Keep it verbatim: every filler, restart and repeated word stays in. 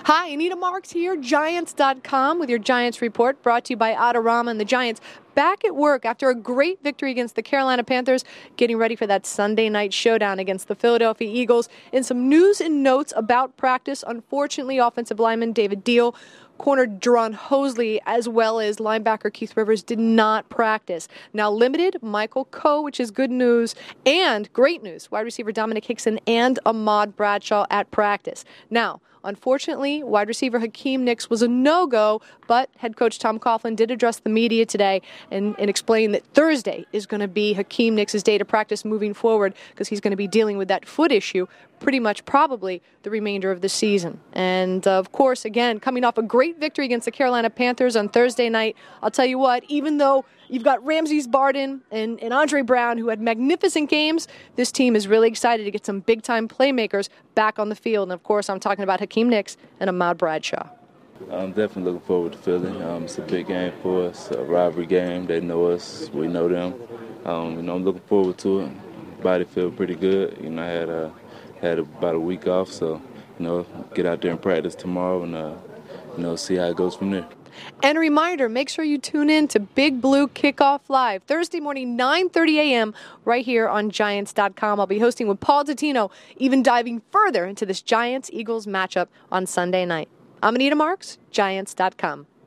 Hi, Anita Marks here, Giants dot com with your Giants report, brought to you by Adorama and the Giants. Back at work after a great victory against the Carolina Panthers, getting ready for that Sunday night showdown against the Philadelphia Eagles. And some news and notes about practice. Unfortunately, offensive lineman David Deal, corner Jaron Hosley, as well as linebacker Keith Rivers did not practice. Now limited, Michael Coe, which is good news, and great news, wide receiver Dominic Hickson and Ahmad Bradshaw at practice. Now, unfortunately, wide receiver Hakeem Nicks was a no-go, but head coach Tom Coughlin did address the media today and, and explain that Thursday is going to be Hakeem Nicks' day to practice moving forward because he's going to be dealing with that foot issue pretty much probably the remainder of the season. And, uh, of course, again, coming off a great victory against the Carolina Panthers on Thursday night, I'll tell you what, even though you've got Ramses Barden and, and Andre Brown, who had magnificent games, this team is really excited to get some big-time playmakers back on the field. And, of course, I'm talking about Hakeem Nicks and Ahmad Bradshaw. I'm definitely looking forward to Philly. Um, it's a big game for us, a rivalry game. They know us. We know them. Um, you know, I'm looking forward to it. Body feel pretty good. You know, I had a Had about a week off, so, you know, get out there and practice tomorrow and, uh, you know, see how it goes from there. And a reminder, make sure you tune in to Big Blue Kickoff Live, Thursday morning, nine thirty a.m., right here on Giants dot com. I'll be hosting with Paul Dottino, even diving further into this Giants-Eagles matchup on Sunday night. I'm Anita Marks, Giants dot com.